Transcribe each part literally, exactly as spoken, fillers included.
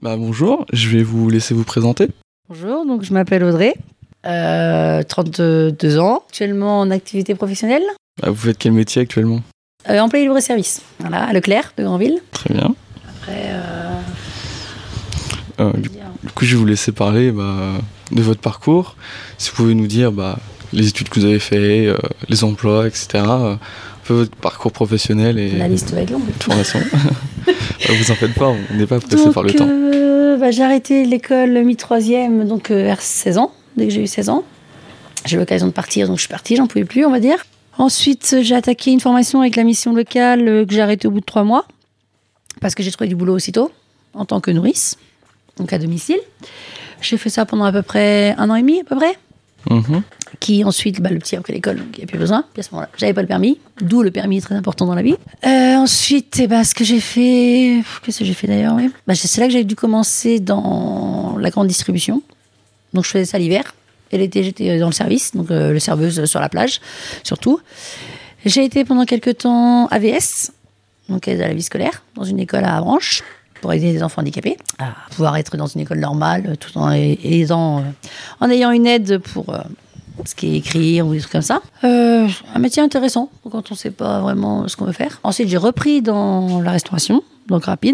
Bah bonjour, je vais vous laisser vous présenter. Bonjour, donc je m'appelle Audrey, euh, trente-deux ans, actuellement en activité professionnelle, Bah, vous faites quel métier actuellement? euh, employé libre-service, voilà, à Leclerc de Granville. Très bien. Après, euh, Euh, du, du coup, je vais vous laisser parler bah, de votre parcours. Si vous pouvez nous dire bah, les études que vous avez faites, euh, les emplois, et cetera. Euh, un peu votre parcours professionnel et la liste va être longue. de formation. Bah, vous en faites pas, on n'est pas pressé Donc, par le temps. euh, bah, j'ai arrêté l'école mi-troisième, donc euh, vers seize ans, dès que j'ai eu seize ans. J'ai eu l'occasion de partir, donc je suis partie, j'en pouvais plus, on va dire. Ensuite, j'ai attaqué une formation avec la mission locale euh, que j'ai arrêtée au bout de trois mois, parce que j'ai trouvé du boulot aussitôt, en tant que nourrice, donc à domicile. J'ai fait ça pendant à peu près un an et demi, à peu près. Mm-hmm. Qui ensuite, bah, le petit a pris l'école, donc il n'y a plus besoin. Puis à ce moment-là, j'avais pas le permis, d'où le permis est très important dans la vie. Euh, ensuite, eh ben, ce que j'ai fait, qu'est-ce que j'ai fait d'ailleurs, oui. Bah, c'est là que j'ai dû commencer dans la grande distribution. Donc je faisais ça l'hiver. Et l'été, j'étais dans le service, donc euh, le serveuse sur la plage, surtout. J'ai été pendant quelques temps A V S, donc aide à la vie scolaire, dans une école à Avranches, pour aider les enfants handicapés à pouvoir être dans une école normale, tout en aidant, euh, en ayant une aide pour euh, ce qui est écrit ou des trucs comme ça. Euh, un métier intéressant quand on ne sait pas vraiment ce qu'on veut faire. Ensuite, j'ai repris dans la restauration, donc rapide.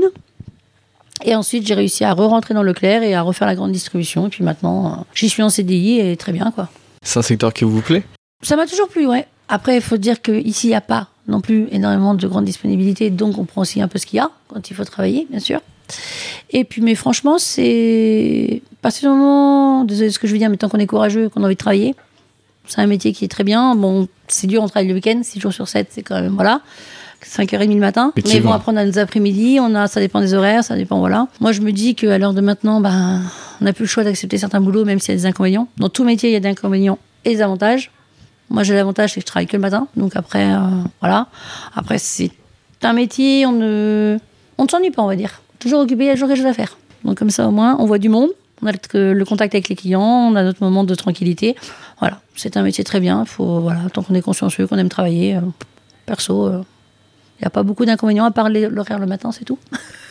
Et ensuite, j'ai réussi à re-rentrer dans Leclerc et à refaire la grande distribution. Et puis maintenant, euh, j'y suis en C D I et très bien, quoi. C'est un secteur qui vous plaît? Ça m'a toujours plu, ouais. Après, il faut dire qu'ici, il n'y a pas non plus énormément de grande disponibilité. Donc, on prend aussi un peu ce qu'il y a quand il faut travailler, bien sûr. Et puis, mais franchement, c'est... À partir du moment... Désolé de ce que je veux dire, mais tant qu'on est courageux, qu'on a envie de travailler, c'est un métier qui est très bien. Bon, c'est dur, on travaille le week-end, six jours sur sept, c'est quand même... Voilà. cinq heures trente le matin. Mais bon, après, on a nos après-midi, on a, ça dépend des horaires, ça dépend, voilà. Moi, je me dis qu'à l'heure de maintenant, ben, on n'a plus le choix d'accepter certains boulots, même s'il y a des inconvénients. Dans tout métier, il y a des inconvénients et des avantages. Moi, j'ai l'avantage, c'est que je travaille que le matin. Donc après, euh, voilà. Après, c'est un métier, on ne, on ne s'ennuie pas, on va dire. Toujours occupé, il y a toujours quelque chose à faire. Donc comme ça, au moins, on voit du monde. On a le, le contact avec les clients, on a notre moment de tranquillité. Voilà, c'est un métier très bien. Faut, voilà, tant qu'on est consciencieux, qu'on aime travailler, euh, perso... Euh, il n'y a pas beaucoup d'inconvénients, à part l'horaire le matin, c'est tout.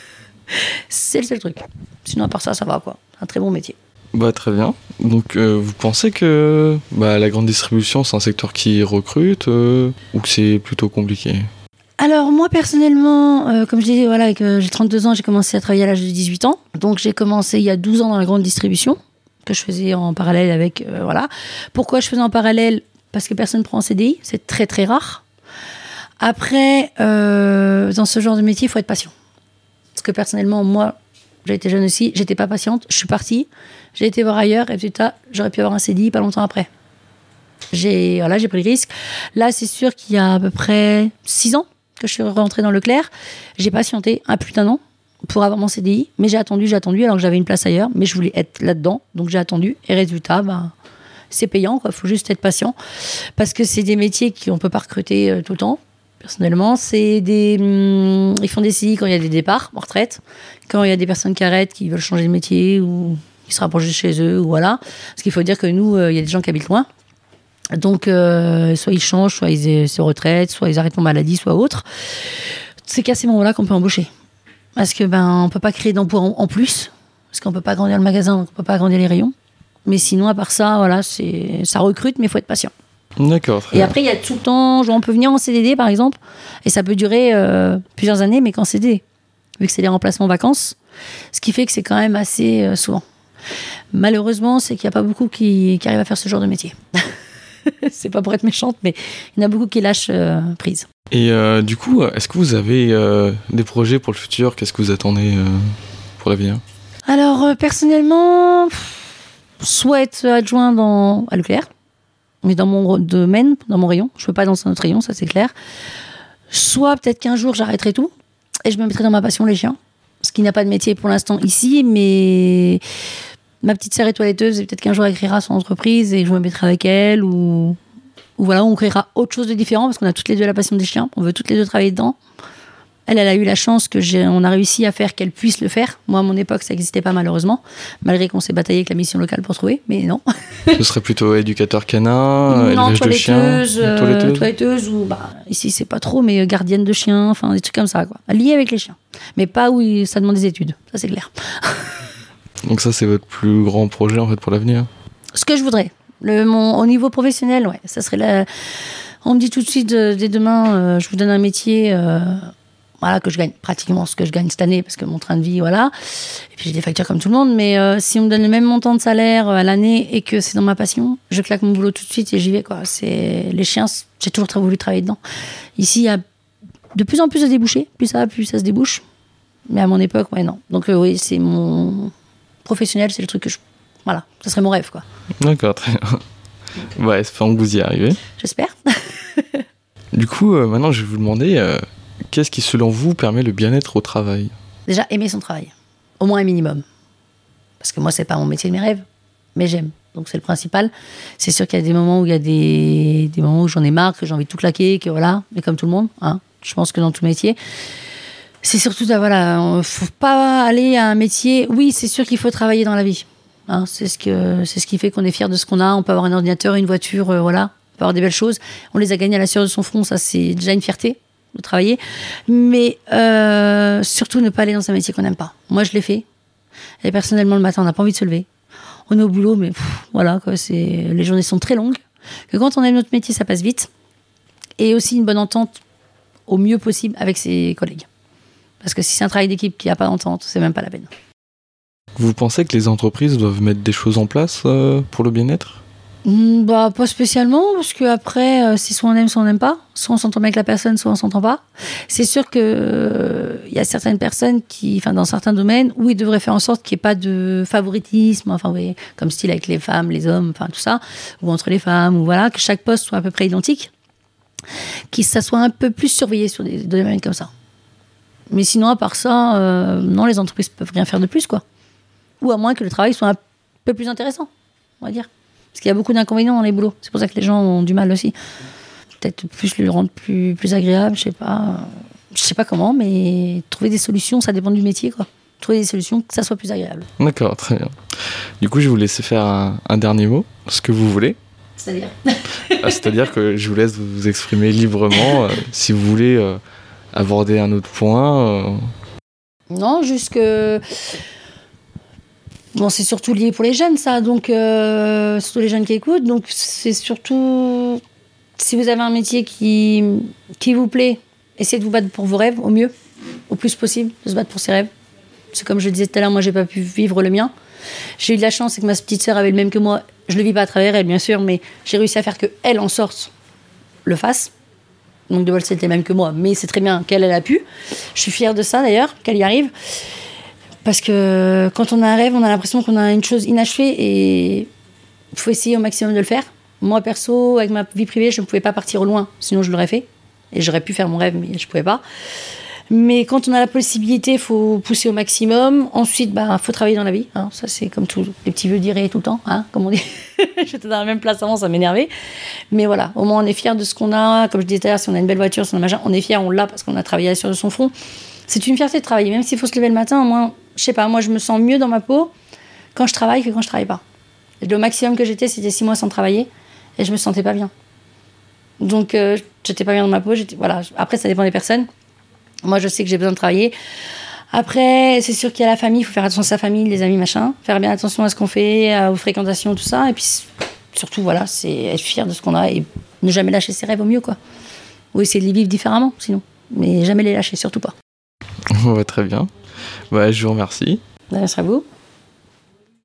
C'est le seul truc. Sinon, à part ça, ça va, quoi. Un très bon métier. Bah, très bien. Donc, euh, vous pensez que bah, la grande distribution, c'est un secteur qui recrute euh, ou que c'est plutôt compliqué? Alors, moi, personnellement, euh, comme je disais, voilà, que j'ai trente-deux ans, j'ai commencé à travailler à l'âge de dix-huit ans. Donc, j'ai commencé il y a douze ans dans la grande distribution, que je faisais en parallèle avec... Euh, voilà. Pourquoi je faisais en parallèle? Parce que personne ne prend en C D I. C'est très, très rare. Après, euh, dans ce genre de métier, il faut être patient. Parce que personnellement, moi, j'ai été jeune aussi, j'étais pas patiente, je suis partie, j'ai été voir ailleurs, et résultat, j'aurais pu avoir un C D I pas longtemps après. J'ai, voilà, j'ai pris le risque. Là, c'est sûr qu'il y a à peu près six ans que je suis rentrée dans Leclerc. J'ai patienté un plus d'un an pour avoir mon C D I, mais j'ai attendu, j'ai attendu, alors que j'avais une place ailleurs, mais je voulais être là-dedans, donc j'ai attendu, et résultat, bah, c'est payant, il faut juste être patient, parce que c'est des métiers qu'on ne peut pas recruter euh, tout le temps. Personnellement, c'est des, hum, ils font des C D I quand il y a des départs en retraite, quand il y a des personnes qui arrêtent, qui veulent changer de métier ou qui se rapprochent de chez eux, ou voilà. Parce qu'il faut dire que nous, euh, il y a des gens qui habitent loin. Donc, euh, soit ils changent, soit ils se retraitent, soit ils arrêtent pour maladie, soit autre. C'est qu'à ces moments-là qu'on peut embaucher. Parce que ben, on peut pas créer d'emploi en, en plus, parce qu'on peut pas agrandir le magasin, donc on peut pas agrandir les rayons. Mais sinon, à part ça, voilà, c'est, ça recrute, mais il faut être patient. D'accord. Et après, il y a tout le temps, genre, on peut venir en C D D par exemple, et ça peut durer euh, plusieurs années, mais qu'en C D D, vu que c'est des remplacements vacances, ce qui fait que c'est quand même assez euh, souvent. Malheureusement, c'est qu'il n'y a pas beaucoup qui, qui arrivent à faire ce genre de métier. C'est pas pour être méchante, mais il y en a beaucoup qui lâchent euh, prise. Et euh, du coup, est-ce que vous avez euh, des projets pour le futur? Qu'est-ce que vous attendez euh, pour l'avenir? Alors, euh, personnellement, soit être adjoint dans, à Leclerc, mais dans mon domaine, dans mon rayon. Je ne peux pas dans un autre rayon, ça c'est clair. Soit peut-être qu'un jour j'arrêterai tout et je me mettrai dans ma passion, les chiens. Ce qui n'a pas de métier pour l'instant ici, mais ma petite sœur est toiletteuse et peut-être qu'un jour elle créera son entreprise et je me mettrai avec elle ou, ou voilà, on créera autre chose de différent parce qu'on a toutes les deux la passion des chiens. On veut toutes les deux travailler dedans. Elle, elle a eu la chance que j'ai, on a réussi à faire qu'elle puisse le faire. Moi, à mon époque, ça n'existait pas malheureusement, malgré qu'on s'est bataillé avec la mission locale pour trouver, mais non. Ce serait plutôt éducateur canin, non, élevage de chiens, toiletteuse, euh, toiletteuse. toiletteuse ou bah ici c'est pas trop, mais gardienne de chiens, enfin des trucs comme ça quoi, liés avec les chiens, mais pas où il- ça demande des études, ça c'est clair. Donc ça, c'est votre plus grand projet en fait pour l'avenir. Ce que je voudrais, le mon au niveau professionnel, ouais, ça serait la. On me dit tout de suite euh, dès demain, euh, je vous donne un métier. Euh, Voilà, que je gagne pratiquement ce que je gagne cette année, parce que mon train de vie, voilà. Et puis j'ai des factures comme tout le monde, mais euh, si on me donne le même montant de salaire euh, à l'année et que c'est dans ma passion, je claque mon boulot tout de suite et j'y vais, quoi. C'est... Les chiens, c'est- j'ai toujours très voulu travailler dedans. Ici, il y a de plus en plus de débouchés. Plus ça va, plus ça se débouche. Mais à mon époque, ouais, non. Donc euh, oui, c'est mon professionnel, c'est le truc que je... Voilà, ça serait mon rêve, quoi. D'accord, très bien. Ouais, espérons que vous y arrivez. J'espère. Du coup, euh, maintenant, je vais vous demander, euh, qu'est-ce qui, selon vous, permet le bien-être au travail ? Déjà, aimer son travail. Au moins un minimum. Parce que moi, c'est pas mon métier de mes rêves, mais j'aime. Donc, c'est le principal. C'est sûr qu'il y a des moments où il y a des, des moments où j'en ai marre, que j'ai envie de tout claquer, que voilà, mais comme tout le monde, hein, je pense que dans tout métier. C'est surtout, ça, voilà, faut pas aller à un métier. Oui, c'est sûr qu'il faut travailler dans la vie. Hein, c'est ce que, c'est ce qui fait qu'on est fier de ce qu'on a. On peut avoir un ordinateur, une voiture, euh, voilà. On peut avoir des belles choses. On les a gagnées à la sueur de son front, ça, c'est déjà une fierté de travailler. Mais euh, surtout, ne pas aller dans un métier qu'on n'aime pas. Moi, je l'ai fait. Et personnellement, le matin, on n'a pas envie de se lever. On est au boulot, mais pff, voilà, quoi, c'est... les journées sont très longues. Que quand on aime notre métier, ça passe vite. Et aussi une bonne entente au mieux possible avec ses collègues. Parce que si c'est un travail d'équipe qui n'a pas d'entente, c'est même pas la peine. Vous pensez que les entreprises doivent mettre des choses en place euh, pour le bien-être ? Mm, Bah, pas spécialement, parce qu'après, euh, si soit on aime, soit on n'aime pas. Soit on s'entend bien avec la personne, soit on s'entend pas. C'est sûr qu'il euh, y a certaines personnes qui, enfin, dans certains domaines, où ils devraient faire en sorte qu'il n'y ait pas de favoritisme, enfin, oui, comme style avec les femmes, les hommes, enfin, tout ça, ou entre les femmes, ou voilà, que chaque poste soit à peu près identique, que ça soit un peu plus surveillé sur des domaines comme ça. Mais sinon, à part ça, euh, non, les entreprises peuvent rien faire de plus, quoi. Ou à moins que le travail soit un peu plus intéressant, on va dire. Parce qu'il y a beaucoup d'inconvénients dans les boulots. C'est pour ça que les gens ont du mal aussi. Peut-être plus le rendre plus, plus agréable, je sais pas. Je sais pas comment, mais trouver des solutions, ça dépend du métier, quoi. Trouver des solutions que ça soit plus agréable. D'accord, très bien. Du coup, je vais vous laisser faire un, un dernier mot, ce que vous voulez. C'est-à-dire Ah, c'est-à-dire que je vous laisse vous exprimer librement. euh, si vous voulez euh, aborder un autre point. euh, Non, juste que... Bon, c'est surtout lié pour les jeunes, ça. Donc, euh, surtout les jeunes qui écoutent. Donc, c'est surtout... Si vous avez un métier qui, qui vous plaît, essayez de vous battre pour vos rêves, au mieux, au plus possible, de se battre pour ses rêves. C'est comme je le disais tout à l'heure, moi, j'ai pas pu vivre le mien. J'ai eu de la chance, c'est que ma petite sœur avait le même que moi. Je le vis pas à travers elle, bien sûr, mais j'ai réussi à faire que elle en sorte le fasse. Donc, de vol, c'était le même que moi, mais c'est très bien qu'elle, elle a pu. Je suis fière de ça, d'ailleurs, qu'elle y arrive. Parce que quand on a un rêve, on a l'impression qu'on a une chose inachevée et il faut essayer au maximum de le faire. Moi, perso, avec ma vie privée, je ne pouvais pas partir au loin, sinon je l'aurais fait. Et j'aurais pu faire mon rêve, mais je ne pouvais pas. Mais quand on a la possibilité, il faut pousser au maximum. Ensuite, bah, faut travailler dans la vie. Hein. Ça, c'est comme tous les petits vieux diraient tout le temps, hein, comme on dit. J'étais dans la même place avant, ça m'énervait. Mais voilà, au moins on est fiers de ce qu'on a. Comme je disais tout à l'heure, si on a une belle voiture, si on a un machin, on est fiers, on l'a parce qu'on a travaillé sur son front. C'est une fierté de travailler, même s'il faut se lever le matin. Au moins, je sais pas, moi je me sens mieux dans ma peau quand je travaille que quand je travaille pas. Et le maximum que j'étais, c'était six mois sans travailler et je me sentais pas bien. Donc, euh, j'étais pas bien dans ma peau. J'étais, voilà. Après, ça dépend des personnes. Moi, je sais que j'ai besoin de travailler. Après, c'est sûr qu'il y a la famille, il faut faire attention à sa famille, les amis, machin. Faire bien attention à ce qu'on fait, aux fréquentations, tout ça. Et puis, surtout, voilà, c'est être fier de ce qu'on a et ne jamais lâcher ses rêves au mieux, quoi. Ou essayer de les vivre différemment, sinon. Mais jamais les lâcher, surtout pas. Ouais, très bien. Ouais, je vous remercie. Merci à vous.